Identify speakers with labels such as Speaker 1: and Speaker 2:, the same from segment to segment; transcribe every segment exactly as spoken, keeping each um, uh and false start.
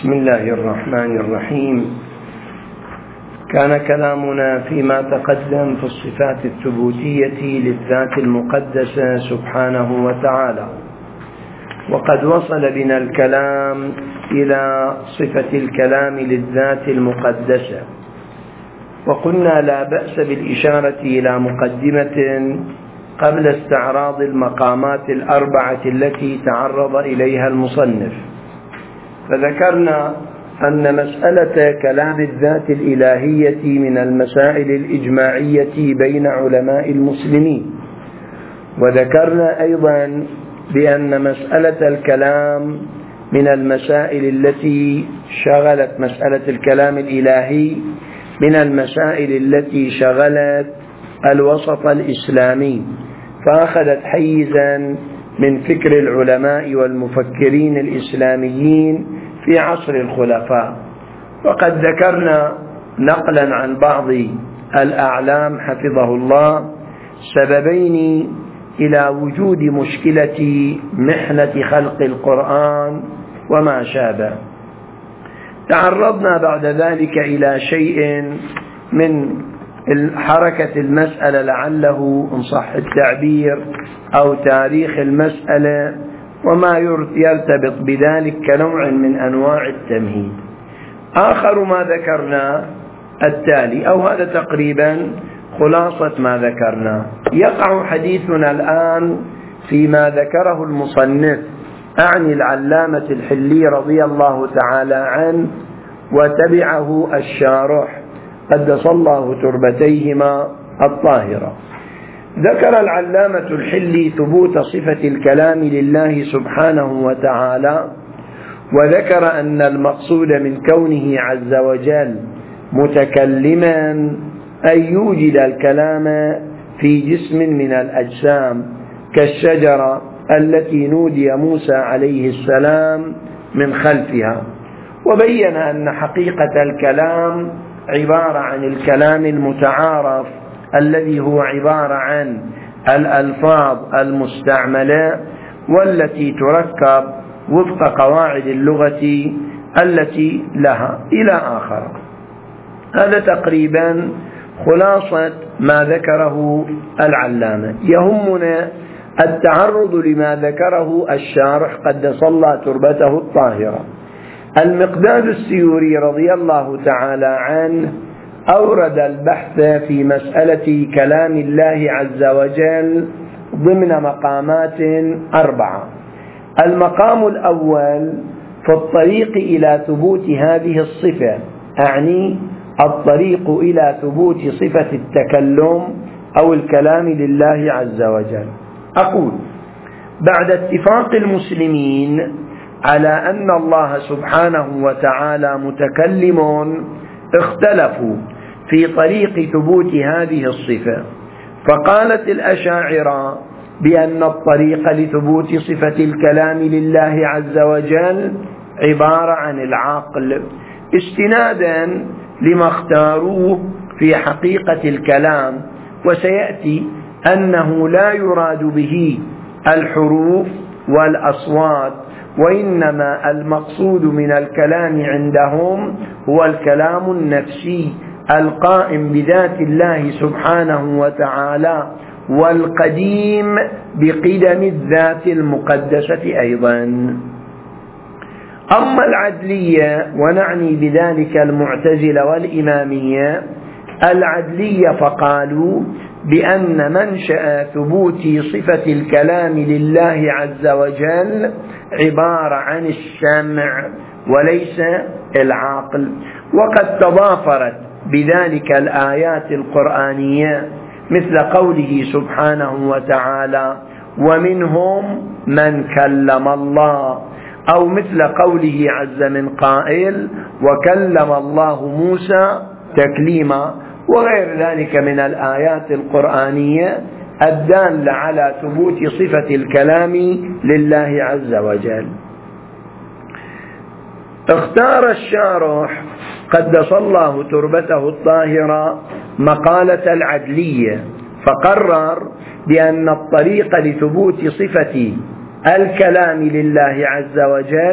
Speaker 1: بسم الله الرحمن الرحيم. كان كلامنا فيما تقدم في الصفات الثبوتية للذات المقدسة سبحانه وتعالى، وقد وصل بنا الكلام إلى صفة الكلام للذات المقدسة، وقلنا لا بأس بالإشارة إلى مقدمة قبل استعراض المقامات الأربعة التي تعرض إليها المصنف. فذكرنا أن مسألة كلام الذات الإلهية من المسائل الإجماعية بين علماء المسلمين، وذكرنا أيضا بأن مسألة الكلام من المسائل التي شغلت مسألة الكلام الإلهي من المسائل التي شغلت الوسط الإسلامي، فأخذت حيزا من فكر العلماء والمفكرين الإسلاميين في عصر الخلفاء. وقد ذكرنا نقلا عن بعض الأعلام حفظه الله سببين إلى وجود مشكلة محنة خلق القرآن وما شابه. تعرضنا بعد ذلك إلى شيء من حركة المسألة، لعله إن صح التعبير أو تاريخ المسألة وما يرتبط بذلك كنوع من أنواع التمهيد. آخر ما ذكرنا التالي، أو هذا تقريبا خلاصة ما ذكرنا. يقع حديثنا الآن فيما ذكره المصنف أعني العلامة الحلي رضي الله تعالى عنه وتبعه الشارح قدس الله تربتيهما الطاهرة. ذكر العلامة الحلي ثبوت صفة الكلام لله سبحانه وتعالى، وذكر أن المقصود من كونه عز وجل متكلما أن يوجد الكلام في جسم من الأجسام كالشجرة التي نودي موسى عليه السلام من خلفها. وبين أن حقيقة الكلام عبارة عن الكلام المتعارف الذي هو عبارة عن الألفاظ المستعملة والتي تركب وفق قواعد اللغة التي لها إلى آخر. هذا تقريبا خلاصة ما ذكره العلامة. يهمنا التعرض لما ذكره الشارح قدس الله تربته الطاهرة. المقداد السيوري رضي الله تعالى عنه أورد البحث في مسألة كلام الله عز وجل ضمن مقامات أربعة. المقام الأول في الطريق إلى ثبوت هذه الصفة، أعني الطريق إلى ثبوت صفة التكلم أو الكلام لله عز وجل. أقول بعد اتفاق المسلمين على أن الله سبحانه وتعالى متكلم، اختلفوا في طريق ثبوت هذه الصفة، فقالت الأشاعرة بأن الطريق لثبوت صفة الكلام لله عز وجل عبارة عن العقل، استنادا لما اختاروه في حقيقة الكلام. وسيأتي أنه لا يراد به الحروف والأصوات، وإنما المقصود من الكلام عندهم هو الكلام النفسي القائم بذات الله سبحانه وتعالى والقديم بقدم الذات المقدسة أيضا. أما العدلية، ونعني بذلك المعتزلة والإمامية، العدلية فقالوا بأن منشأ ثبوت صفة الكلام لله عز وجل عبارة عن السمع وليس العقل، وقد تضافرت بذلك الآيات القرآنية مثل قوله سبحانه وتعالى ومنهم من كلم الله، أو مثل قوله عز من قائل وكلم الله موسى تكليما، وغير ذلك من الآيات القرآنية الدالة على ثبوت صفة الكلام لله عز وجل. اختار الشارح قدس الله تربته الطاهرة مقالة العدلية، فقرر بأن الطريق لثبوت صفة الكلام لله عز وجل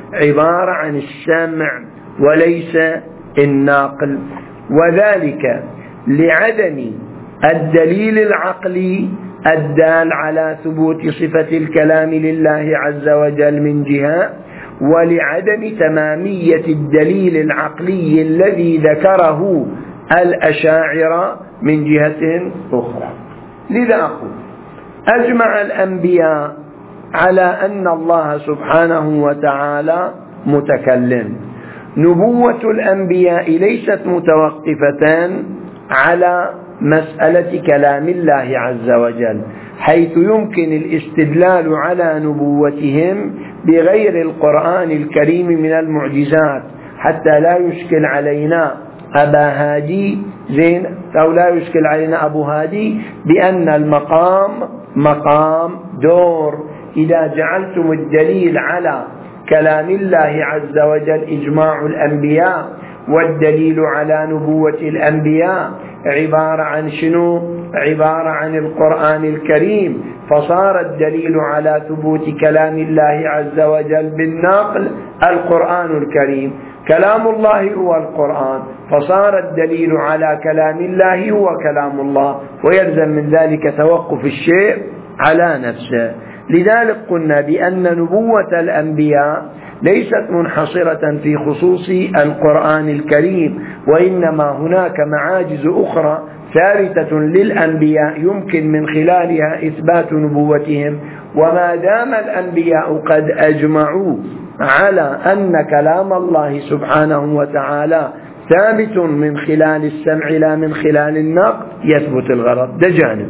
Speaker 1: عبارة عن السمع وليس النقل، وذلك لعدم الدليل العقلي الدال على ثبوت صفة الكلام لله عز وجل من جهة، ولعدم تمامية الدليل العقلي الذي ذكره الأشاعرة من جهة أخرى. لذا أقول أجمع الأنبياء على أن الله سبحانه وتعالى متكلم. نبوة الأنبياء ليست متوقفة على مسألة كلام الله عز وجل، حيث يمكن الاستدلال على نبوتهم بغير القرآن الكريم من المعجزات، حتى لا يشكل علينا أبا هادي زين أو لا يشكل علينا أبو هادي بأن المقام مقام دور. إذا جعلتم الدليل على كلام الله عز وجل إجماع الأنبياء، والدليل على نبوة الأنبياء عبارة عن شنو؟ عبارة عن القرآن الكريم، فصار الدليل على ثبوت كلام الله عز وجل بالنقل القرآن الكريم. كلام الله هو القرآن، فصار الدليل على كلام الله هو كلام الله، ويلزم من ذلك توقف الشيء على نفسه. لذلك قلنا بأن نبوة الأنبياء ليست منحصرة في خصوص القرآن الكريم، وإنما هناك معاجز أخرى ثابتة للأنبياء يمكن من خلالها إثبات نبوتهم. وما دام الأنبياء قد أجمعوا على أن كلام الله سبحانه وتعالى ثابت من خلال السمع لا من خلال النقل، يثبت الغرض. ده جانب.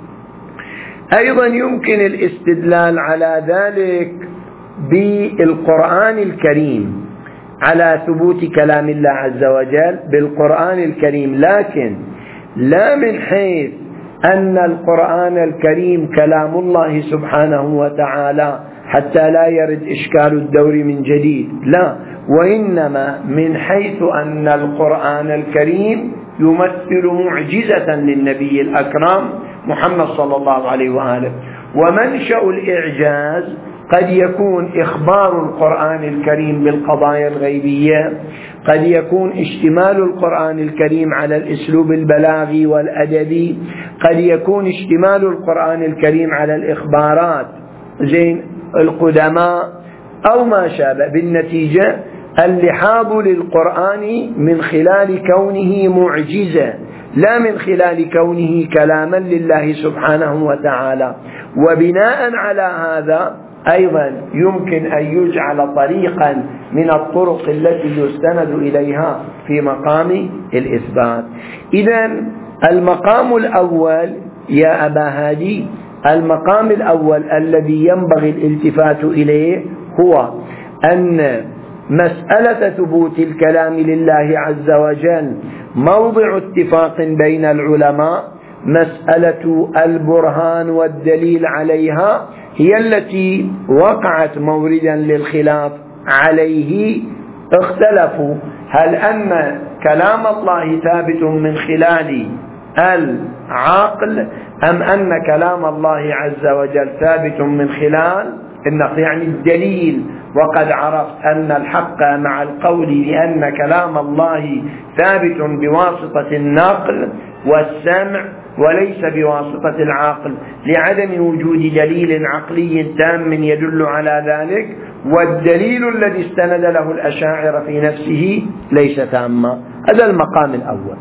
Speaker 1: أيضا يمكن الاستدلال على ذلك بالقرآن الكريم، على ثبوت كلام الله عز وجل بالقرآن الكريم، لكن لا من حيث أن القرآن الكريم كلام الله سبحانه وتعالى حتى لا يرد إشكال الدور من جديد، لا، وإنما من حيث أن القرآن الكريم يمثل معجزة للنبي الأكرم محمد صلى الله عليه وآله. ومنشأ الإعجاز قد يكون إخبار القرآن الكريم بالقضايا الغيبية، قد يكون اشتمال القرآن الكريم على الأسلوب البلاغي والأدبي، قد يكون اشتمال القرآن الكريم على الإخبارات زين القدماء أو ما شابه. بالنتيجة اللحاظ للقرآن من خلال كونه معجزة، لا من خلال كونه كلاما لله سبحانه وتعالى. وبناء على هذا أيضا يمكن أن يجعل طريقا من الطرق التي يستند إليها في مقام الإثبات. إذن المقام الأول يا أبا هادي، المقام الأول الذي ينبغي الالتفات إليه هو أن مسألة ثبوت الكلام لله عز وجل موضع اتفاق بين العلماء. مسألة البرهان والدليل عليها هي التي وقعت موردا للخلاف عليه. اختلفوا هل أن كلام الله ثابت من خلال العقل أم أن كلام الله عز وجل ثابت من خلال النقل، يعني الدليل. وقد عرفت أن الحق مع القول بأن كلام الله ثابت بواسطة النقل والسمع وليس بواسطة العقل، لعدم وجود دليل عقلي تام يدل على ذلك، والدليل الذي استند له الأشاعرة في نفسه ليس تاما. هذا المقام الأول.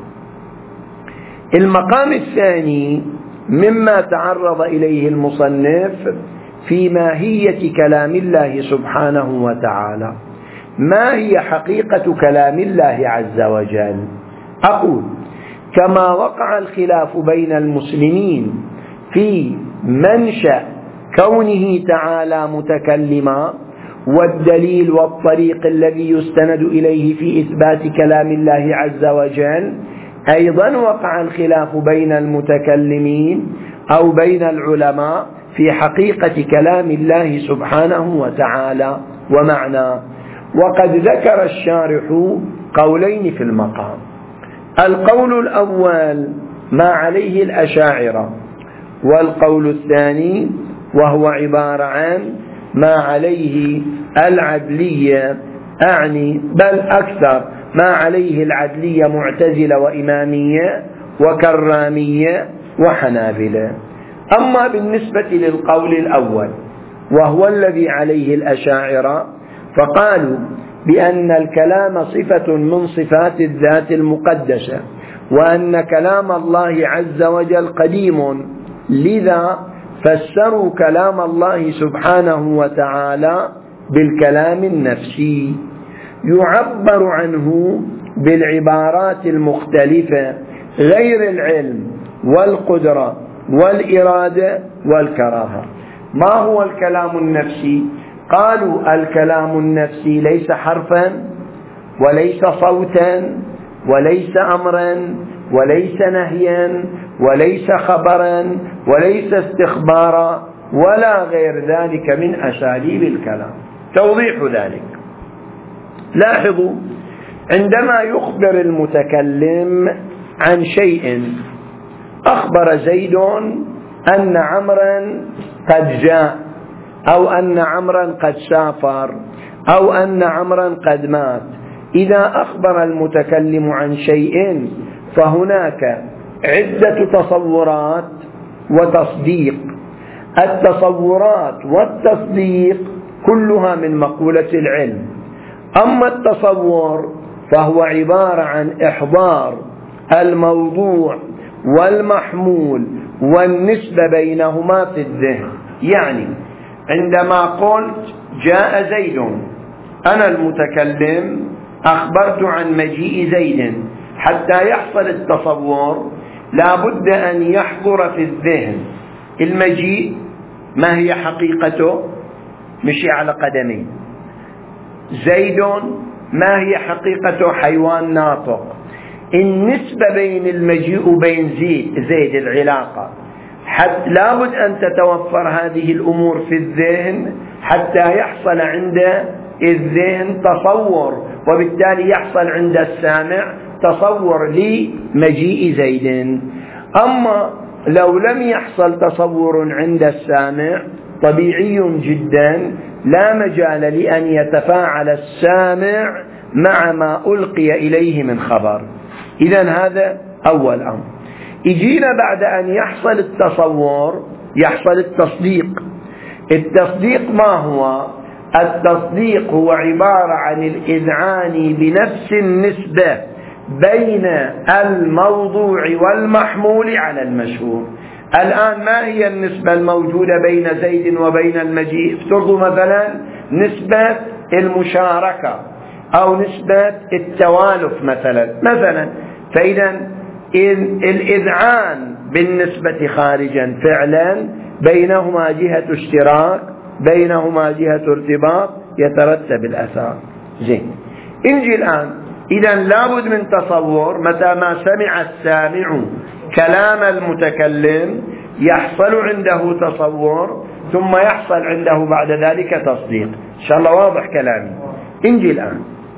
Speaker 1: المقام الثاني مما تعرض إليه المصنف في ماهية كلام الله سبحانه وتعالى. ما هي حقيقة كلام الله عز وجل؟ أقول كما وقع الخلاف بين المسلمين في منشأ كونه تعالى متكلما والدليل والطريق الذي يستند إليه في إثبات كلام الله عز وجل، أيضا وقع الخلاف بين المتكلمين أو بين العلماء في حقيقة كلام الله سبحانه وتعالى ومعناه. وقد ذكر الشارح قولين في المقام. القول الأول ما عليه الأشاعرة، والقول الثاني وهو عبارة عن ما عليه العدلية، أعني بل أكثر ما عليه العدلية معتزلة وإمامية وكرامية وحنابلة. أما بالنسبة للقول الأول وهو الذي عليه الأشاعرة فقالوا بأن الكلام صفة من صفات الذات المقدسة، وأن كلام الله عز وجل قديم، لذا فسروا كلام الله سبحانه وتعالى بالكلام النفسي يعبر عنه بالعبارات المختلفة غير العلم والقدرة والإرادة والكراهة. ما هو الكلام النفسي؟ قالوا الكلام النفسي ليس حرفا وليس صوتا وليس أمرا وليس نهيا وليس خبرا وليس استخبارا ولا غير ذلك من أساليب الكلام. توضيح ذلك، لاحظوا عندما يخبر المتكلم عن شيء، أخبر زيد أن عمرا قد جاء، أو أن عمرا قد سافر، أو أن عمرا قد مات. إذا أخبر المتكلم عن شيء فهناك عدة تصورات وتصديق. التصورات والتصديق كلها من مقولة العلم. أما التصور فهو عبارة عن إحضار الموضوع والمحمول والنسبة بينهما في الذهن. يعني عندما قلت جاء زيد، أنا المتكلم أخبرت عن مجيء زيد، حتى يحصل التصور لا بد أن يحضر في الذهن المجيء، ما هي حقيقته؟ مشي على قدمين. زيد ما هي حقيقته؟ حيوان ناطق. النسبة بين المجيء وبين زيد زيد العلاقة، حتى لابد أن تتوفر هذه الأمور في الذهن حتى يحصل عند الذهن تصور، وبالتالي يحصل عند السامع تصور لمجيء زيد. أما لو لم يحصل تصور عند السامع طبيعي جدا لا مجال لأن يتفاعل السامع مع ما ألقي إليه من خبر. إذن هذا أول أمر. يجينا بعد أن يحصل التصور يحصل التصديق. التصديق ما هو؟ التصديق هو عبارة عن الإذعان بنفس النسبة بين الموضوع والمحمول على المشهور. الآن ما هي النسبة الموجودة بين زيد وبين المجيء؟ افترضوا مثلا نسبة المشاركة أو نسبة التوالف مثلا مثلا فإذا الإذعان بالنسبة خارجا فعلا بينهما جهة اشتراك، بينهما جهة ارتباط، يترتب الأثار. زين، انجي الآن إذا لابد من تصور. متى ما سمع السامع كلام المتكلم يحصل عنده تصور، ثم يحصل عنده بعد ذلك تصديق. إن شاء الله واضح كلامي. انجي الآن،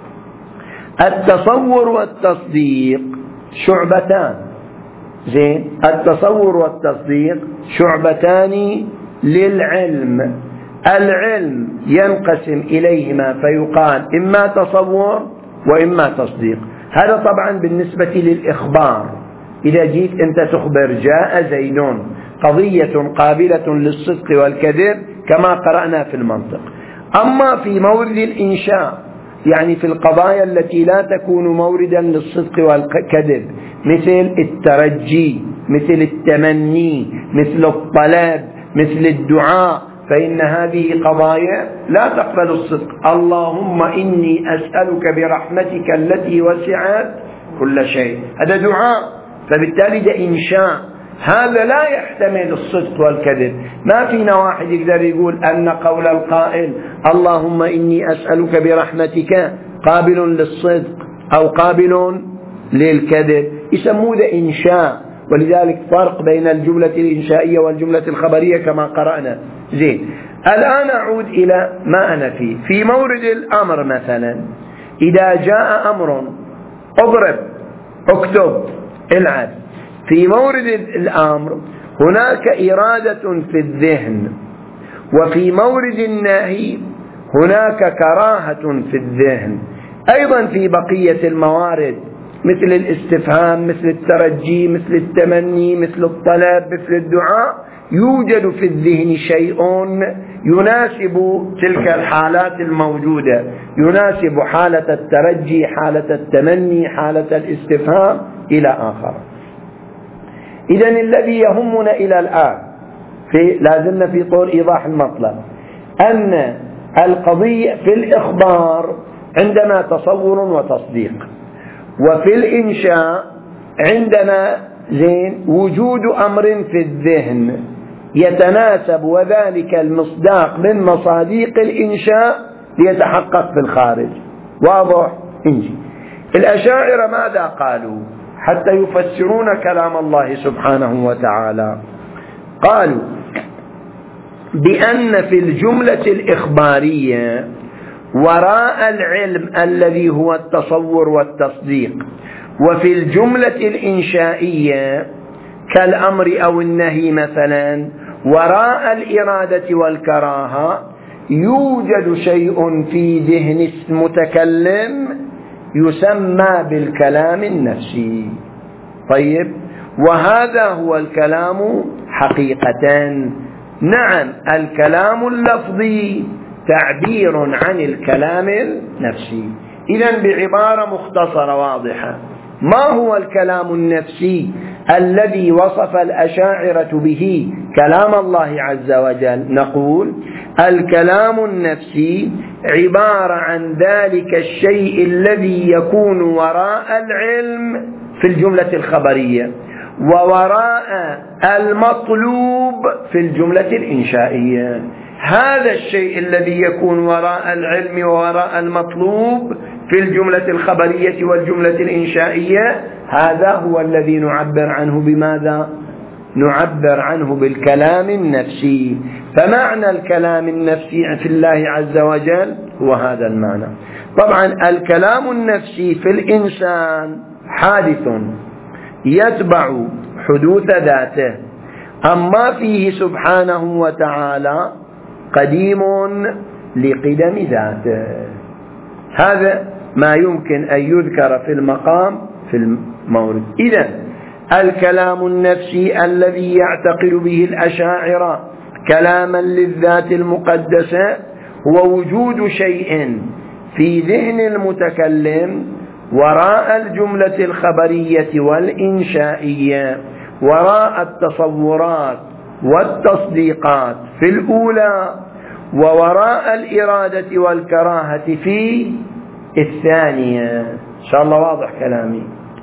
Speaker 1: التصور والتصديق شعبتان. زين، التصور والتصديق شعبتان للعلم. العلم ينقسم إليهما فيقال إما تصور وإما تصديق. هذا طبعا بالنسبة للإخبار. إذا جيت أنت تخبر جاء زيد، قضية قابلة للصدق والكذب كما قرأنا في المنطق. أما في مورد الإنشاء، يعني في القضايا التي لا تكون موردا للصدق والكذب، مثل الترجي، مثل التمني، مثل الطلب، مثل الدعاء، فإن هذه قضايا لا تقبل الصدق. اللهم إني أسألك برحمتك التي وسعت كل شيء، هذا دعاء، فبالتالي ده إنشاء، هذا لا يحتمل الصدق والكذب. ما فينا واحد يقدر يقول أن قول القائل اللهم إني أسألك برحمتك قابل للصدق أو قابل للكذب، يسموه ده إنشاء. ولذلك فرق بين الجملة الإنشائية والجملة الخبرية كما قرأنا. زين، الآن أعود إلى ما أنا فيه. في مورد الأمر مثلا، إذا جاء أمر اضرب، اكتب، العب. في مورد الأمر هناك إرادة في الذهن، وفي مورد النهي هناك كراهة في الذهن. أيضا في بقية الموارد مثل الاستفهام، مثل الترجي، مثل التمني، مثل الطلب، مثل الدعاء، يوجد في الذهن شيء يناسب تلك الحالات الموجودة، يناسب حالة الترجي، حالة التمني، حالة الاستفهام إلى آخر. إذن الذي يهمنا إلى الآن في لازلنا في طور إيضاح المطلب أن القضية في الإخبار عندنا تصور وتصديق، وفي الإنشاء عندنا زين وجود أمر في الذهن يتناسب وذلك المصداق من مصاديق الإنشاء ليتحقق في الخارج. واضح؟ انجي الأشاعرة ماذا قالوا حتى يفسرون كلام الله سبحانه وتعالى؟ قالوا بأن في الجملة الإخبارية وراء العلم الذي هو التصور والتصديق، وفي الجملة الإنشائية كالأمر أو النهي مثلا وراء الإرادة والكراهة يوجد شيء في ذهن المتكلم يسمى بالكلام النفسي. طيب، وهذا هو الكلام حقيقة. نعم، الكلام اللفظي تعبير عن الكلام النفسي. إذن بعبارة مختصرة واضحة، ما هو الكلام النفسي الذي وصف الأشاعرة به كلام الله عز وجل؟ نقول الكلام النفسي عبارة عن ذلك الشيء الذي يكون وراء العلم في الجملة الخبرية ووراء المطلوب في الجملة الإنشائية. هذا الشيء الذي يكون وراء العلم ووراء المطلوب في الجملة الخبرية والجملة الإنشائية، هذا هو الذي نعبر عنه بماذا؟ نعبر عنه بالكلام النفسي. فمعنى الكلام النفسي في الله عز وجل هو هذا المعنى. طبعا الكلام النفسي في الإنسان حادث يتبع حدوث ذاته، أما فيه سبحانه وتعالى قديم لقدم ذاته. هذا ما يمكن أن يذكر في المقام في المورد. إذن الكلام النفسي الذي يعتقد به الأشاعرة كلاما للذات المقدسة هو وجود شيء في ذهن المتكلم وراء الجملة الخبرية والإنشائية، وراء التصورات والتصديقات في الأولى، ووراء الإرادة والكراهة في الثانية. إن شاء الله واضح كلامي.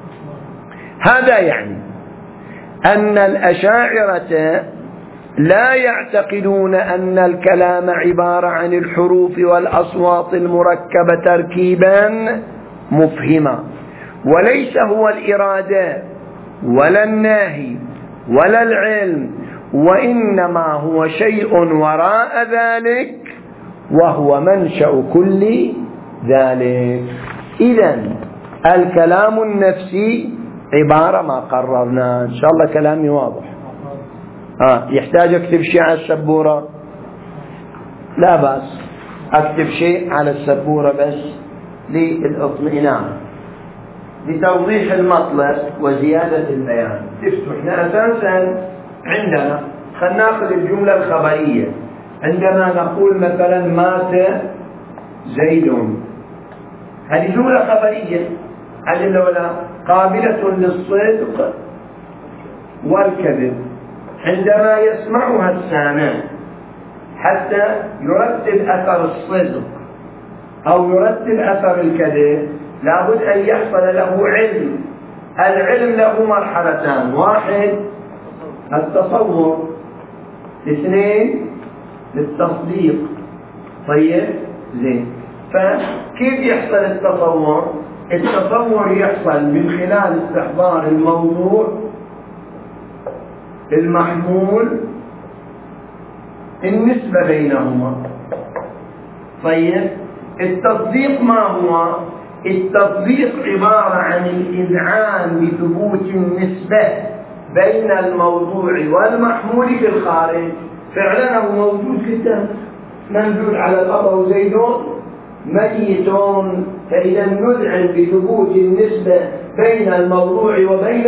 Speaker 1: هذا يعني أن الأشاعرة لا يعتقدون أن الكلام عبارة عن الحروف والأصوات المركبة تركيبا مفهما، وليس هو الإرادة ولا الناهي ولا العلم، وإنما هو شيء وراء ذلك وهو منشأ كل ذلك. إذن الكلام النفسي عبارة ما قررنا. إن شاء الله كلامي واضح. آه يحتاج أكتب شيء على السبورة؟ لا بأس أكتب شيء على السبورة بس للإطمئنان لتوضيح المطلب وزيادة البيان. احنا أساسا عندنا خلينا ناخذ الجملة الخبرية. عندما نقول مثلا مات زيد، هذه جملة خبرية هذه ولا قابلة للصدق والكذب. عندما يسمعها السامع حتى يرتب أثر الصدق أو يرتب أثر الكذب لابد أن يحصل له علم. العلم له مرحلتان: واحد التصور، اثنين التصديق. طيب زين، فكيف يحصل التصور؟ التصور يحصل من خلال استحضار الموضوع المحمول، النسبة بينهما. طيب التصديق ما هو؟ التصديق عبارة عن الإذعان بثبوت النسبة بين الموضوع والمحمول في الخارج. فعلا هو موجود جدا، منزول على الأرض وزيد ميت. فإذا نذعن بثبوت النسبة بين الموضوع وبين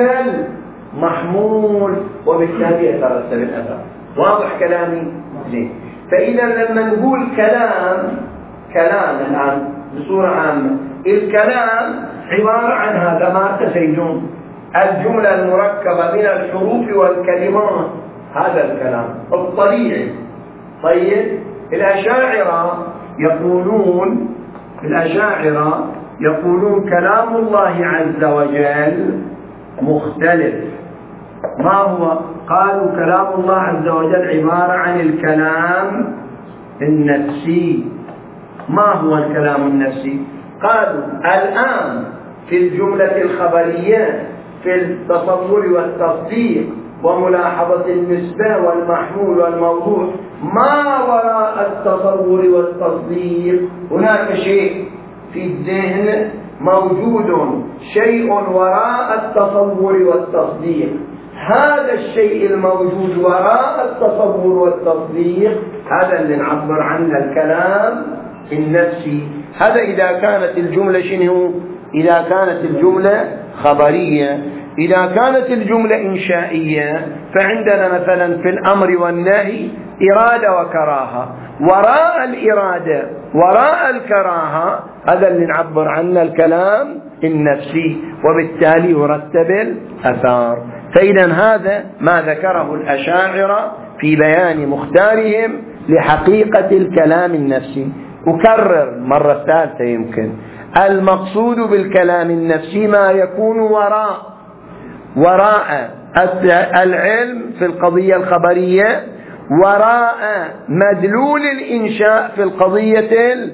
Speaker 1: المحمول، وبالتالي يترتب الأثر. واضح كلامي؟ زين. فإذا لما نقول كلام كلام الآن بصورة عامة، الكلام عبارة عن هذا ما تسيدون، الجملة المركبة من الحروف والكلمات، هذا الكلام الطبيعي. طيب الأشاعرة يقولون الأشاعرة يقولون كلام الله عز وجل مختلف. ما هو؟ قالوا كلام الله عز وجل عبارة عن الكلام النفسي. ما هو الكلام النفسي؟ قالوا الآن في الجملة الخبرية في التصور والتصديق وملاحظة النسبة والمحمول والموضوع، ما وراء التصور والتصديق هناك شيء في الذهن موجود، شيء وراء التصور والتصديق. هذا الشيء الموجود وراء التصور والتصديق هذا اللي نعبر عنه الكلام النفسي. هذا إذا كانت الجملة شنو؟ إذا كانت الجملة خبرية. إذا كانت الجملة إنشائية فعندنا مثلا في الأمر والنهي إرادة وكراهة، وراء الإرادة وراء الكراهة هذا اللي نعبر عنه الكلام النفسي، وبالتالي يرتب الأثار. فإذا هذا ما ذكره الأشاعرة في بيان مختارهم لحقيقة الكلام النفسي. أكرر مرة ثالثة يمكن، المقصود بالكلام النفسي ما يكون وراء وراء العلم في القضية الخبرية، وراء مدلول الإنشاء في القضية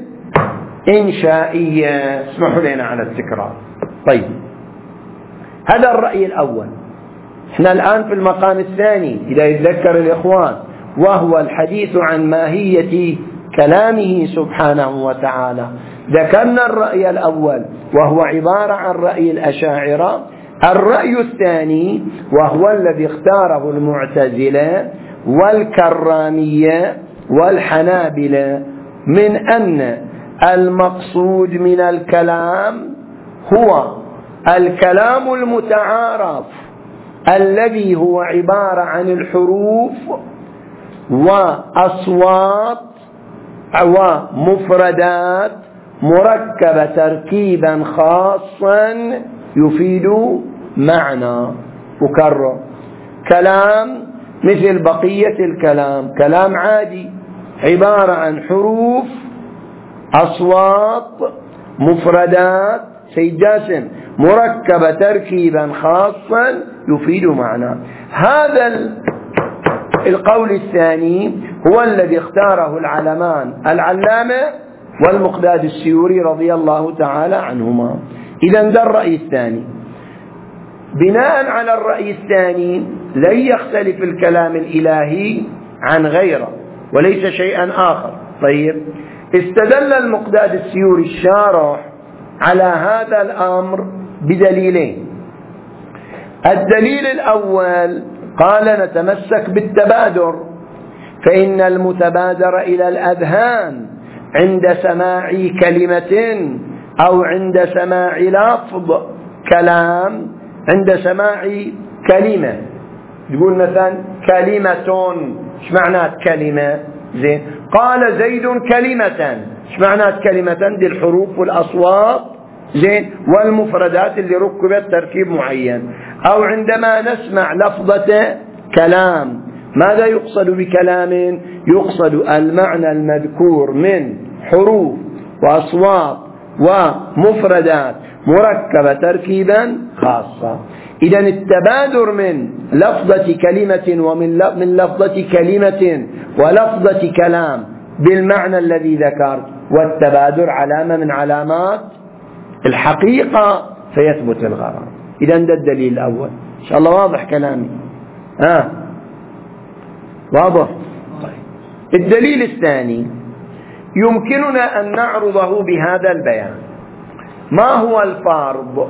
Speaker 1: الإنشائية. اسمحوا لنا على التكرار. طيب هذا الرأي الأول. احنا الآن في المقام الثاني إذا يتذكر الإخوان، وهو الحديث عن ماهية كلامه سبحانه وتعالى. ذكرنا الرأي الأول وهو عبارة عن رأي الأشاعرة. الرأي الثاني وهو الذي اختاره المعتزلة والكرامية والحنابلة، من أن المقصود من الكلام هو الكلام المتعارف الذي هو عبارة عن الحروف وأصوات ومفردات مركبة تركيبا خاصا يفيد معنى. أكرر، كلام مثل بقية الكلام كلام عادي عبارة عن حروف أصوات مفردات سيد جاسم مركبة تركيبا خاصا يفيد معنى. هذا القول الثاني هو الذي اختاره العلمان العلامة والمقداد السيوري رضي الله تعالى عنهما. إذن ده الرأي الثاني. بناء على الرأي الثاني لن يختلف الكلام الإلهي عن غيره وليس شيئا آخر. طيب استدل المقداد السيوري الشارح على هذا الأمر بدليلين. الدليل الأول قال نتمسك بالتبادر، فإن المتبادر إلى الأذهان عند سماع كلمة أو عند سماع لفظ كلام، عند سماع كلمة يقول مثلا كلمة، ايش معنات كلمة؟ زين، قال زيد كلمة، ايش معنات كلمة؟ دي الحروف والأصوات زين والمفردات اللي ركبت تركيب معين. أو عندما نسمع لفظة كلام ماذا يقصد بكلام؟ يقصد المعنى المذكور من حروف وأصوات ومفردات مركبة تركيبا خاصة. إذن التبادر من لفظة كلمة ومن من لفظة كلمة ولفظة كلام بالمعنى الذي ذكرت، والتبادر علامة من علامات الحقيقة فيثبت الغرض. إذن ده الدليل الأول. إن شاء الله واضح كلامي؟ آه واضح؟ طيب. الدليل الثاني يمكننا أن نعرضه بهذا البيان. ما هو الفرض؟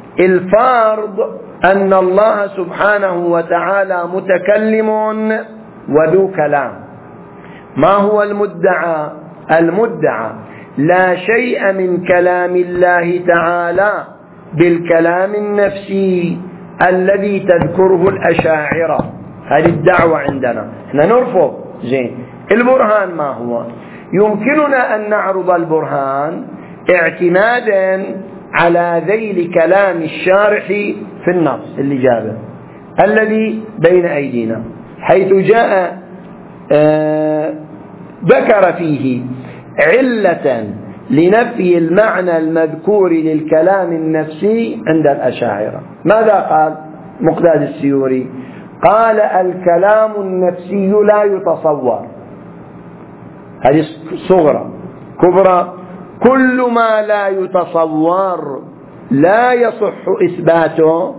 Speaker 1: الفرض أن الله سبحانه وتعالى متكلم وذو كلام. ما هو المدعى؟ المدعى لا شيء من كلام الله تعالى بالكلام النفسي الذي تذكره الأشاعرة. هذه الدعوة عندنا، احنا نرفض. زين، البرهان ما هو؟ يمكننا أن نعرض البرهان اعتمادا على ذيل كلام الشارح في النص اللي جابه الذي بين أيدينا، حيث جاء آه ذكر فيه علة لنفي المعنى المذكور للكلام النفسي عند الأشاعرة. ماذا قال مقداد السيوري؟ قال الكلام النفسي لا يتصور. هذه صغرى. كبرى: كل ما لا يتصور لا يصح إثباته.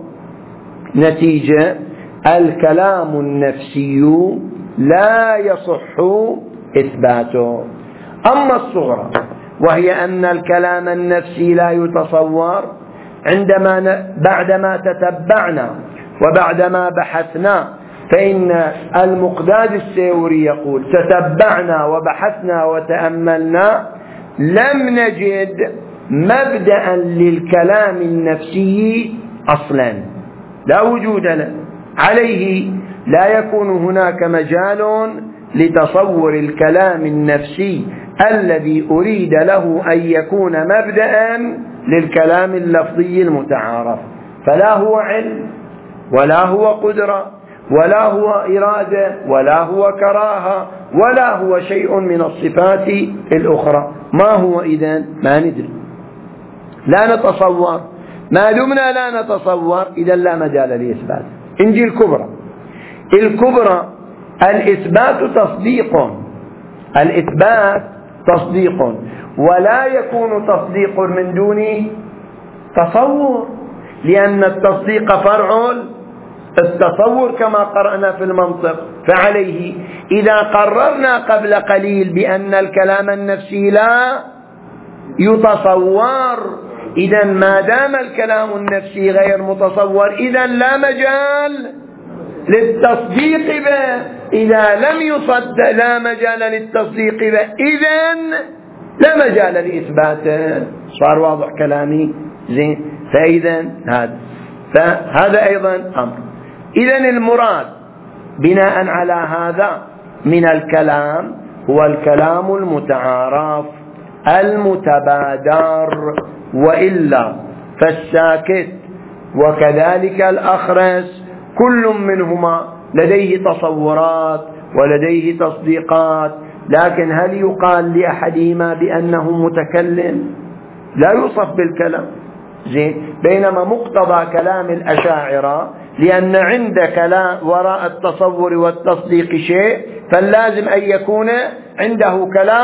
Speaker 1: نتيجة: الكلام النفسي لا يصح إثباته. أما الصغرى وهي أن الكلام النفسي لا يتصور، عندما بعدما تتبعنا وبعدما بحثنا، فإن المقداد السيوري يقول تتبعنا وبحثنا وتأملنا لم نجد مبدأ للكلام النفسي أصلا، لا وجود له، عليه لا يكون هناك مجال لتصور الكلام النفسي الذي أريد له أن يكون مبدأ للكلام اللفظي المتعارف. فلا هو علم ولا هو قدرة ولا هو إرادة ولا هو كراهة ولا هو شيء من الصفات الأخرى. ما هو إذن؟ ما ندري، لا نتصور. ما دمنا لا نتصور إذن لا مجال لإثبات. إنجيل الكبرى الكبرى الإثبات تصديق، الإثبات تصديق، ولا يكون تصديق من دون تصور، لأن التصديق فرع التصور كما قرأنا في المنطق. فعليه إذا قررنا قبل قليل بأن الكلام النفسي لا يتصور، إذا ما دام الكلام النفسي غير متصور إذا لا مجال للتصديق به. إذا لم يصدق لا مجال للتصديق به، إذن لا مجال لإثباته. صار واضح كلامي؟ زين. فإذا هذا فهذا أيضا أمر. إذن المراد بناء على هذا من الكلام هو الكلام المتعارف المتبادر، وإلا فالساكت وكذلك الأخرس كل منهما لديه تصورات ولديه تصديقات، لكن هل يقال لأحدهما بأنه متكلم؟ لا يوصف بالكلام. زين. بينما مقتضى كلام الأشاعرة لأن عند كلام وراء التصور والتصديق شيء، فاللازم أن يكون عنده كلام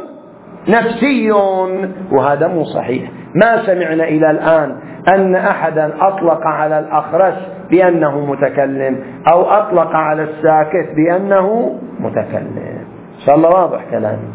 Speaker 1: نفسي، وهذا مو صحيح. ما سمعنا إلى الآن أن أحدا أطلق على الأخرس بأنه متكلم أو أطلق على الساكت بأنه متكلم. إن شاء الله واضح كلامي.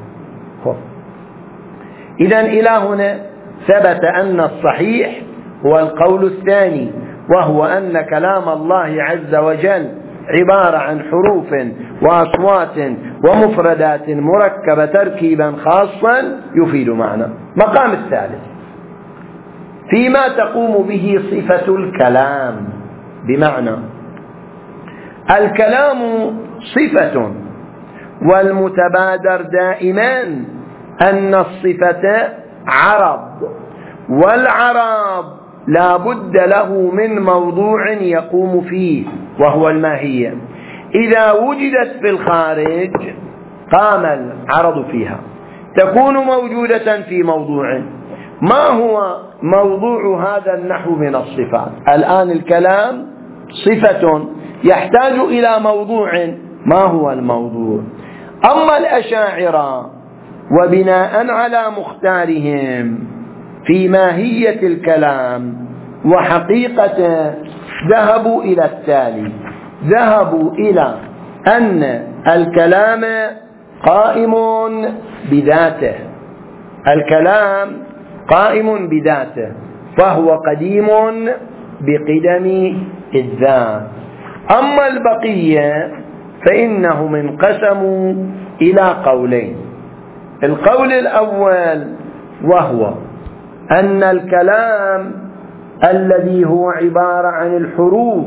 Speaker 1: إذن إلى هنا ثبت أن الصحيح هو القول الثاني، وهو أن كلام الله عز وجل عبارة عن حروف وأصوات ومفردات مركبة تركيبا خاصا يفيد معنى. مقام الثالث فيما تقوم به صفة الكلام، بمعنى الكلام صفة، والمتبادر دائما أن الصفة عرض، والعرض لا بد له من موضوع يقوم فيه وهو الماهية. إذا وجدت في الخارج قام العرض فيها، تكون موجودة في موضوع. ما هو موضوع هذا النحو من الصفات؟ الآن الكلام صفة يحتاج إلى موضوع. ما هو الموضوع؟ أما الأشاعرة وبناء على مختارهم في ماهية الكلام وحقيقته ذهبوا إلى التالي: ذهبوا إلى أن الكلام قائم بذاته، الكلام قائم بذاته، فهو قديم بقدم الذات. أما البقية فإنهم انقسموا إلى قولين. القول الأول وهو أن الكلام الذي هو عبارة عن الحروف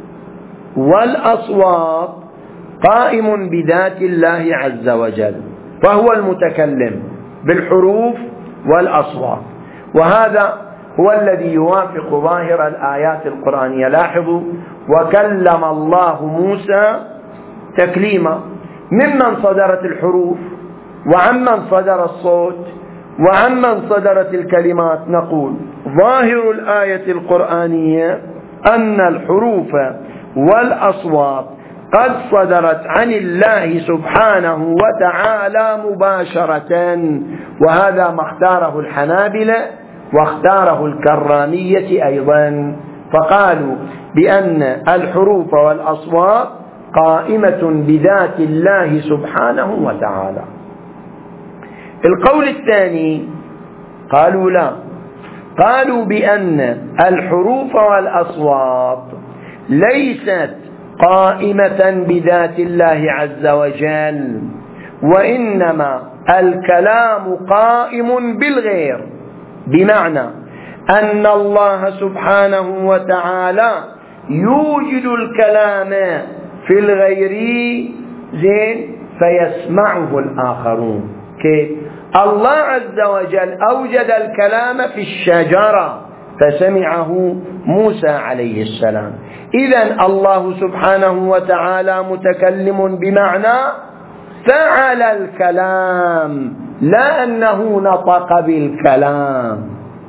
Speaker 1: والأصوات قائم بذات الله عز وجل، فهو المتكلم بالحروف والأصوات، وهذا هو الذي يوافق ظاهر الآيات القرآنية. لاحظوا: وكلم الله موسى تكليما. ممن صدرت الحروف وعمن صدر الصوت وعمن صدرت الكلمات؟ نقول ظاهر الآية القرآنية أن الحروف والأصوات قد صدرت عن الله سبحانه وتعالى مباشرة، وهذا ما اختاره الحنابلة واختاره الكرامية أيضا، فقالوا بأن الحروف والأصوات قائمة بذات الله سبحانه وتعالى. القول الثاني قالوا لا، قالوا بأن الحروف والأصوات ليست قائمة بذات الله عز وجل، وإنما الكلام قائم بالغير، بمعنى أن الله سبحانه وتعالى يوجد الكلام في الغير زين فيسمعه الآخرون. كيف؟ الله عز وجل أوجد الكلام في الشجرة فسمعه موسى عليه السلام. إذن الله سبحانه وتعالى متكلم بمعنى فعل الكلام، لا أنه نطق بالكلام،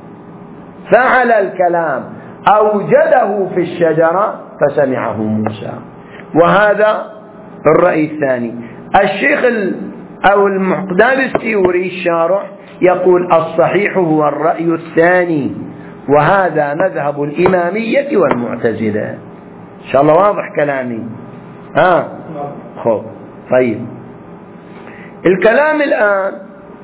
Speaker 1: فعل الكلام، أوجده في الشجرة فسمعه موسى. وهذا الرأي الثاني. الشيخ أو المقداد السيوري الشارح يقول الصحيح هو الرأي الثاني، وهذا مذهب الإمامية والمعتزلة. إن شاء الله واضح كلامي؟ ها خب طيب. الكلام الآن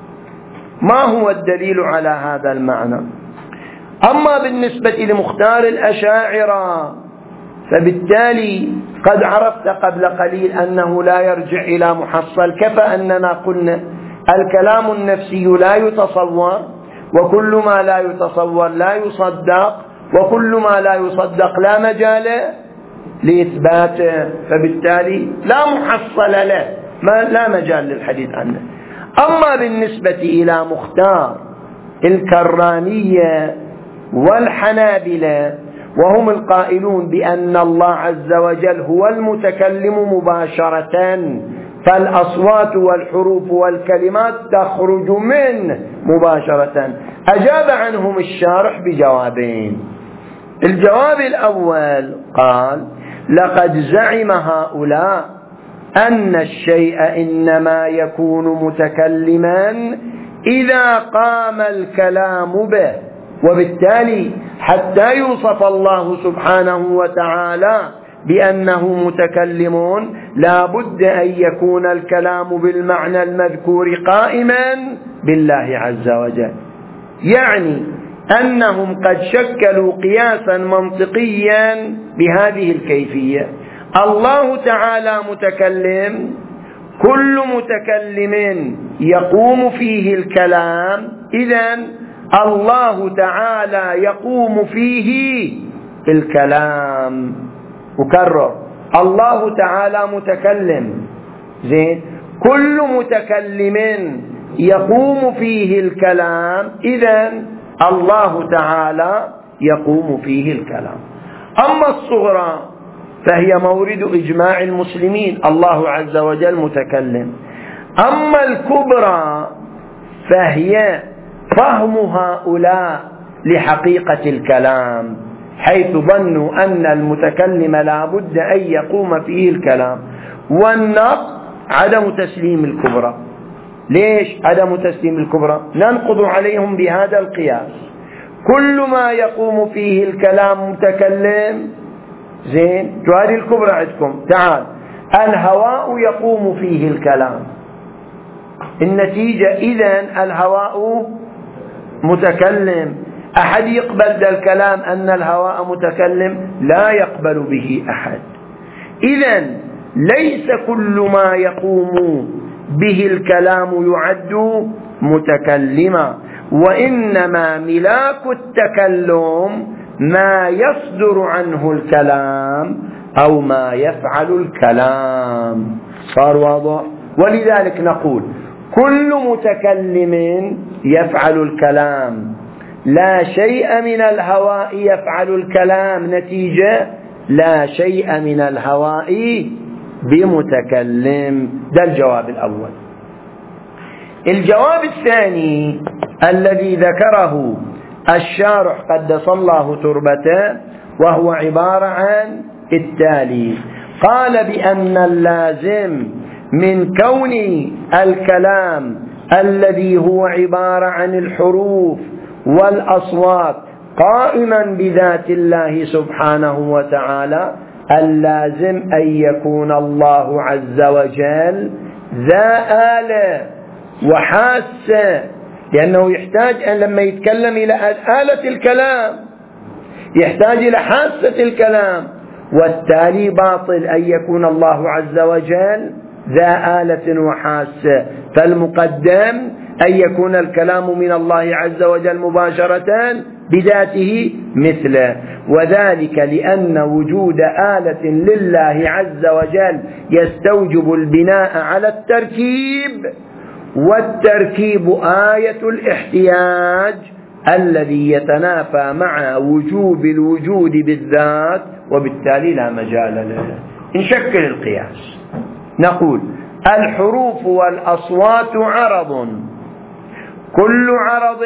Speaker 1: ما هو الدليل على هذا المعنى؟ أما بالنسبة لمختار الأشاعرة فبالتالي قد عرفت قبل قليل أنه لا يرجع إلى محصل، كفى أننا قلنا الكلام النفسي لا يتصور، وكل ما لا يتصور لا يصدق، وكل ما لا يصدق لا مجال لإثباته، فبالتالي لا محصل له، ما لا مجال للحديث عنه. أما بالنسبة إلى مختار الكرامية والحنابلة وهم القائلون بأن الله عز وجل هو المتكلم مباشرة، فالأصوات والحروف والكلمات تخرج منه مباشرة، أجاب عنهم الشارح بجوابين. الجواب الأول قال: لقد زعم هؤلاء أن الشيء إنما يكون متكلما إذا قام الكلام به، وبالتالي حتى يوصف الله سبحانه وتعالى بأنه متكلم لا بد أن يكون الكلام بالمعنى المذكور قائما بالله عز وجل. يعني أنهم قد شكلوا قياسا منطقيا بهذه الكيفية: الله تعالى متكلم، كل متكلم يقوم فيه الكلام، إذن الله تعالى يقوم فيه الكلام. أكرر: الله تعالى متكلم، زين، كل متكلم يقوم فيه الكلام، إذن الله تعالى يقوم فيه الكلام. أما الصغرى فهي مورد إجماع المسلمين، الله عز وجل متكلم. أما الكبرى فهي فهم هؤلاء لحقيقة الكلام، حيث ظنوا أن المتكلم لا بد أن يقوم فيه الكلام، والنقض عدم تسليم الكبرى. ليش عدم تسليم الكبرى؟ ننقض عليهم بهذا القياس: كل ما يقوم فيه الكلام متكلم، زين، هذه الكبرى عندكم، تعال، الهواء يقوم فيه الكلام، النتيجة إذن الهواء متكلم. أحد يقبل ذا الكلام أن الهواء متكلم؟ لا يقبل به أحد. إذن ليس كل ما يقوم به الكلام يعد متكلما، وإنما ملاك التكلم ما يصدر عنه الكلام أو ما يفعل الكلام. صار واضح؟ ولذلك نقول كل متكلم يفعل الكلام، لا شيء من الهواء يفعل الكلام، نتيجة لا شيء من الهواء بمتكلم. ده الجواب الأول. الجواب الثاني الذي ذكره الشارح قدس الله تربته وهو عبارة عن التالي: قال بأن اللازم من كون الكلام الذي هو عبارة عن الحروف والأصوات قائما بذات الله سبحانه وتعالى، اللازم أن يكون الله عز وجل ذا آلة وحاسة، لأنه يحتاج أن لما يتكلم إلى آلة الكلام يحتاج إلى حاسة الكلام، والتالي باطل أن يكون الله عز وجل ذا آلة وحاسة، فالمقدم أن يكون الكلام من الله عز وجل مباشرة بذاته مثله، وذلك لأن وجود آلة لله عز وجل يستوجب البناء على التركيب، والتركيب آية الاحتياج الذي يتنافى مع وجوب الوجود بالذات، وبالتالي لا مجال له. نشكل القياس، نقول الحروف والأصوات عرض، كل عرض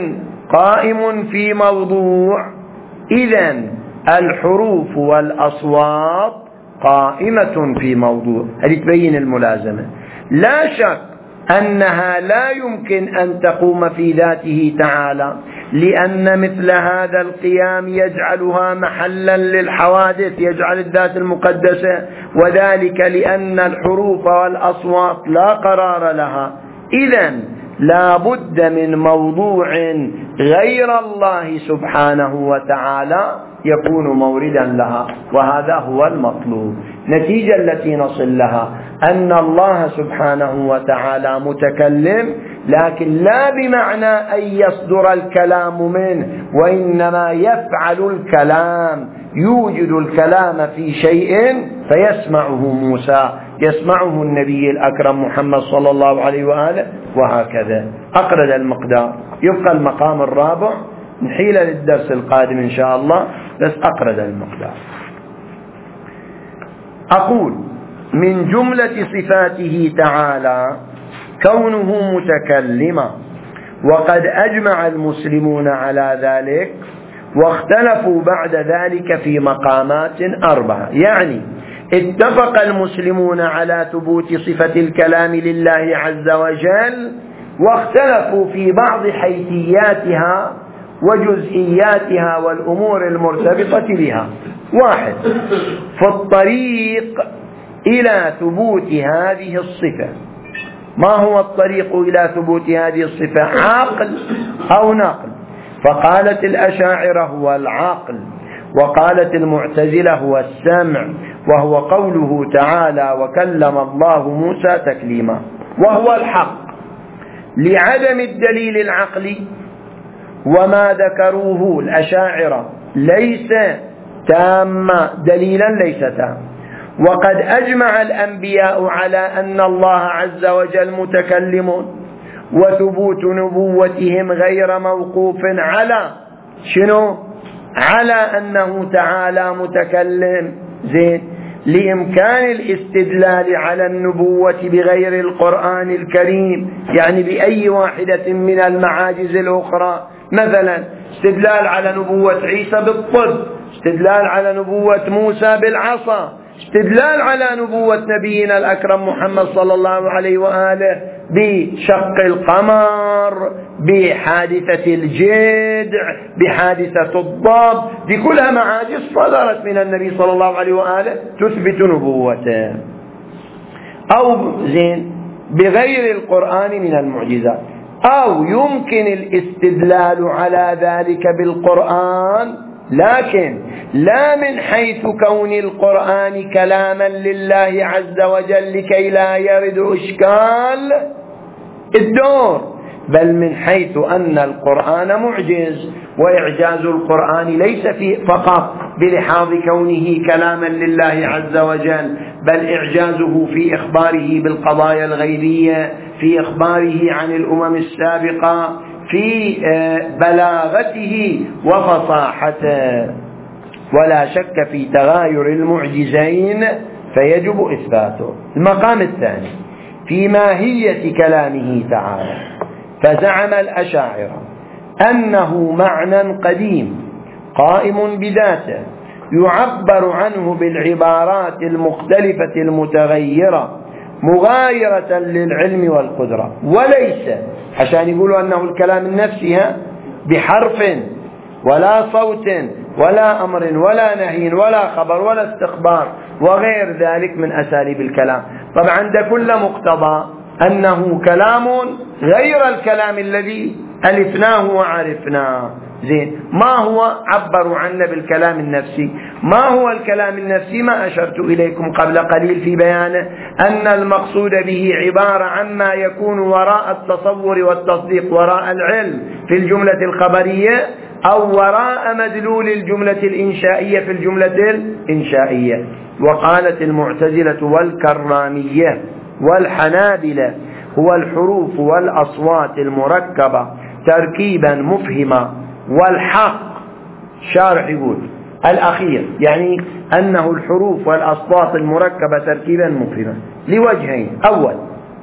Speaker 1: قائم في موضوع، إذن الحروف والأصوات قائمة في موضوع. هذه تبين الملازمة. لا شك أنها لا يمكن أن تقوم في ذاته تعالى، لأن مثل هذا القيام يجعلها محلا للحوادث، يجعل الذات المقدسة، وذلك لأن الحروف والأصوات لا قرار لها. إذن لا بد من موضوع غير الله سبحانه وتعالى يكون موردا لها، وهذا هو المطلوب. نتيجة التي نصل لها أن الله سبحانه وتعالى متكلم، لكن لا بمعنى أن يصدر الكلام منه، وإنما يفعل الكلام، يوجد الكلام في شيء فيسمعه موسى، يسمعه النبي الأكرم محمد صلى الله عليه وآله، وهكذا. أقرد المقدار، يبقى المقام الرابع نحيل للدرس القادم إن شاء الله، بس أقرد المقدار. أقول من جملة صفاته تعالى كونه متكلما، وقد أجمع المسلمون على ذلك، واختلفوا بعد ذلك في مقامات أربعة. يعني اتفق المسلمون على ثبوت صفة الكلام لله عز وجل، واختلفوا في بعض حيثياتها وجزئياتها والأمور المرتبطة بها. واحد، في الطريق إلى ثبوت هذه الصفة. ما هو الطريق إلى ثبوت هذه الصفة؟ عقل أو نقل؟ فقالت الأشاعرة هو العقل، وقالت المعتزلة هو السمع، وهو قوله تعالى وكلم الله موسى تكليما، وهو الحق لعدم الدليل العقلي. وما ذكروه الأشاعرة ليس تاما، دليلا ليس تام. وقد أجمع الأنبياء على أن الله عز وجل متكلم، وثبوت نبوتهم غير موقوف على شنو؟ على أنه تعالى متكلم. زين، لإمكان الاستدلال على النبوة بغير القرآن الكريم، يعني بأي واحدة من المعاجز الأخرى، مثلا استدلال على نبوة عيسى بالطب، استدلال على نبوة موسى بالعصا، استدلال على نبوة نبينا الأكرم محمد صلى الله عليه وآله بشق القمر، بحادثة الجدع، بحادثة الضب، دي كلها معاجز صدرت من النبي صلى الله عليه وآله تثبت نبوته. أو زين بغير القرآن من المعجزات، أو يمكن الاستدلال على ذلك بالقرآن، لكن لا من حيث كون القرآن كلاما لله عز وجل لكي لا يرد إشكال الدور، بل من حيث أن القرآن معجز، وإعجاز القرآن ليس في فقط بلحاظ كونه كلاما لله عز وجل، بل إعجازه في إخباره بالقضايا الغيبية، في إخباره عن الأمم السابقة، في بلاغته وفصاحته. ولا شك في تغاير المعجزين فيجب إثباته. المقام الثاني في ماهية كلامه تعالى، فزعم الأشاعرة أنه معنى قديم قائم بذاته يعبر عنه بالعبارات المختلفة المتغيرة مغايرة للعلم والقدرة، وليس عشان يقولوا أنه الكلام النفسي بحرف ولا صوت ولا أمر ولا نهي ولا خبر ولا استخبار وغير ذلك من أساليب الكلام. طبعا ده كل مقتضى أنه كلام غير الكلام الذي ألفناه وعرفناه. زين، ما هو عبروا عنه بالكلام النفسي؟ ما هو الكلام النفسي؟ ما أشرت إليكم قبل قليل في بيانه، أن المقصود به عبارة عما يكون وراء التصور والتصديق، وراء العلم في الجملة الخبرية، أو وراء مدلول الجملة الإنشائية في الجملة الإنشائية. وقالت المعتزلة والكرامية والحنابلة هو الحروف والأصوات المركبة تركيبا مفهما، والحق شارح يقول الأخير يعني أنه الحروف والأصوات المركبة تركيبا مفهما لوجهين: أول،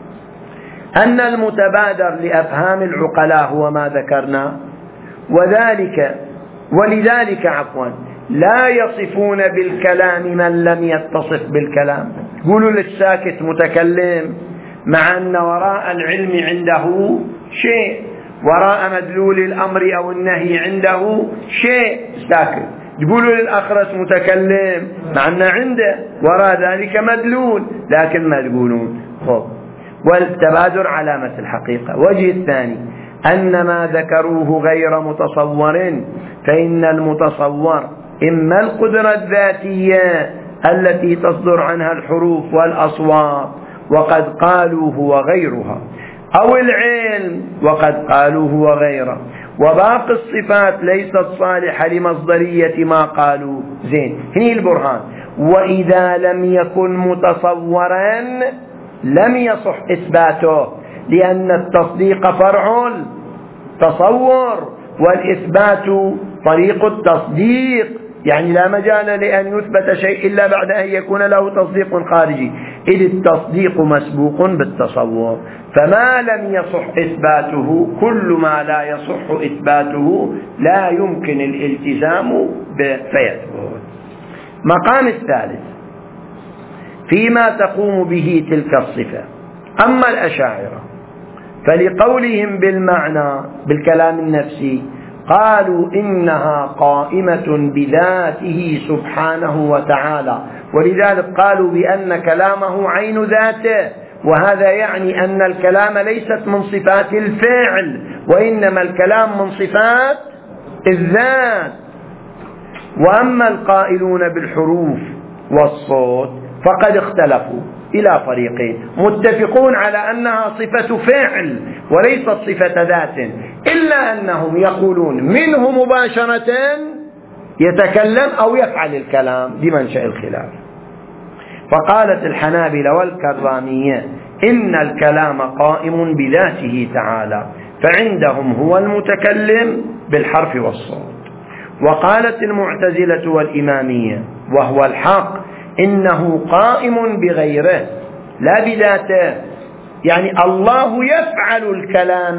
Speaker 1: أن المتبادر لأفهام العقلاء هو ما ذكرنا، وذلك ولذلك عفوا لا يصفون بالكلام من لم يتصف بالكلام. يقولوا للساكت متكلم، مع أن وراء العلم عنده شيء، وراء مدلول الأمر أو النهي عنده شيء ساكت. يقولوا للأخرس متكلم، مع أن عنده وراء ذلك مدلول، لكن ما يقولون. خب، والتبادر علامة الحقيقة. وجه الثاني أن ما ذكروه غير متصور، فإن المتصور إما القدرة الذاتية التي تصدر عنها الحروف والأصوات وقد قالوا هو غيرها، أو العلم وقد قالوا هو غيره، وباقي الصفات ليست صالحة لمصدرية ما قالوا. زين، هني البرهان. وإذا لم يكن متصورا لم يصح إثباته، لأن التصديق فرع التصور والإثبات طريق التصديق، يعني لا مجال لأن يثبت شيء إلا بعد أن يكون له تصديق خارجي، إذ التصديق مسبوق بالتصور. فما لم يصح إثباته، كل ما لا يصح إثباته لا يمكن الالتزام فيثبت. مقام الثالث فيما تقوم به تلك الصفة. أما الأشاعرة فلقولهم بالمعنى بالكلام النفسي قالوا إنها قائمة بذاته سبحانه وتعالى، ولذلك قالوا بأن كلامه عين ذاته، وهذا يعني أن الكلام ليست من صفات الفعل، وإنما الكلام من صفات الذات. وأما القائلون بالحروف والصوت فقد اختلفوا إلى فريقين: متفقون على أنها صفة فعل وليست صفة ذات، إلا أنهم يقولون منه مباشرة يتكلم أو يفعل الكلام بمنشأ الخلاف. فقالت الحنابلة والكرامية إن الكلام قائم بذاته تعالى، فعندهم هو المتكلم بالحرف والصوت. وقالت المعتزلة والإمامية وهو الحق إنه قائم بغيره لا بذاته، يعني الله يفعل الكلام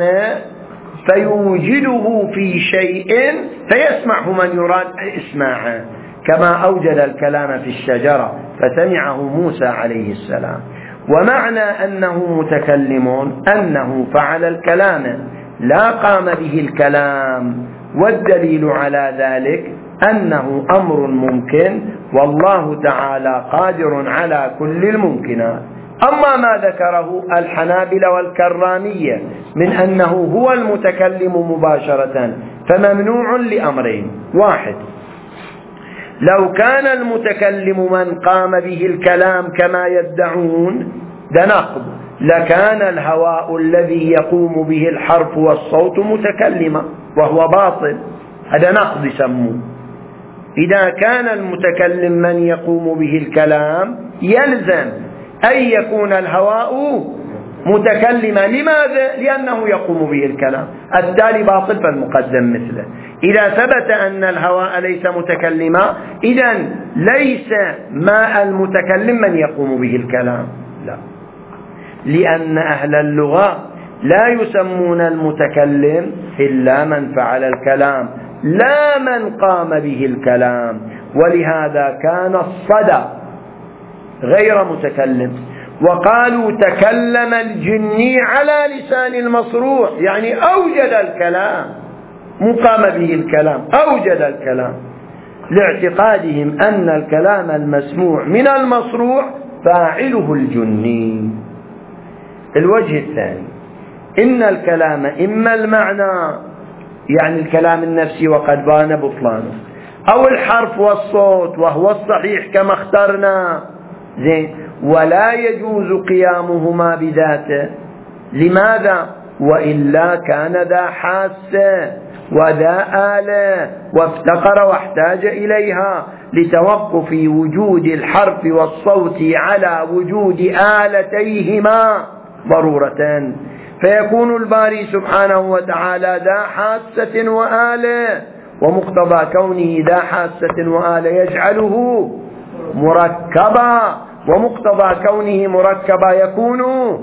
Speaker 1: فيوجده في شيء فيسمعه من يراد إسماعه، كما أوجد الكلام في الشجرة فسمعه موسى عليه السلام. ومعنى أنه متكلم أنه فعل الكلام لا قام به الكلام، والدليل على ذلك أنه أمر ممكن، والله تعالى قادر على كل الممكنات. أما ما ذكره الحنابلة والكرامية من أنه هو المتكلم مباشرة فممنوع لأمرين: واحد، لو كان المتكلم من قام به الكلام كما يدعون ده نقض، لكان الهواء الذي يقوم به الحرف والصوت متكلما وهو باطل، هذا نقض يسموه. إذا كان المتكلم من يقوم به الكلام يلزم أن يكون الهواء متكلما. لماذا؟ لأنه يقوم به الكلام، التالي باطل فالمقدم مثله. إذا ثبت أن الهواء ليس متكلما إذن ليس مع المتكلم من يقوم به الكلام، لا، لأن أهل اللغة لا يسمون المتكلم إلا من فعل الكلام لا من قام به الكلام، ولهذا كان الصدى غير متكلم، وقالوا تكلم الجني على لسان المصروع، يعني أوجد الكلام، مقام به الكلام، أوجد الكلام، لاعتقادهم أن الكلام المسموع من المصروع فاعله الجني. الوجه الثاني إن الكلام إما المعنى يعني الكلام النفسي وقد بان بطلانه، أو الحرف والصوت وهو الصحيح كما اخترنا زين، ولا يجوز قيامهما بذاته. لماذا؟ وإلا كان ذا حاسة وذا آلة وافتقر واحتاج إليها لتوقف وجود الحرف والصوت على وجود آلتيهما ضرورة، فيكون الباري سبحانه وتعالى ذا حاسة وآلة، ومقتضى كونه ذا حاسة وآلة يجعله مركبا، ومقتضى كونه مركبا يكون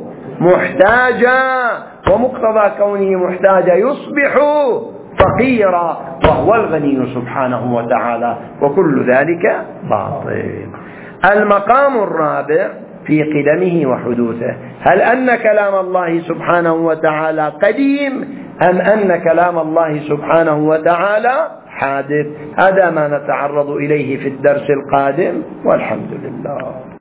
Speaker 1: محتاجا، ومقتضى كونه محتاجا يصبح فقيرا، وهو الغني سبحانه وتعالى، وكل ذلك باطل. المقام الرابع في قدمه وحدوثه، هل أن كلام الله سبحانه وتعالى قديم أم أن كلام الله سبحانه وتعالى حادث؟ هذا ما نتعرض إليه في الدرس القادم، والحمد لله.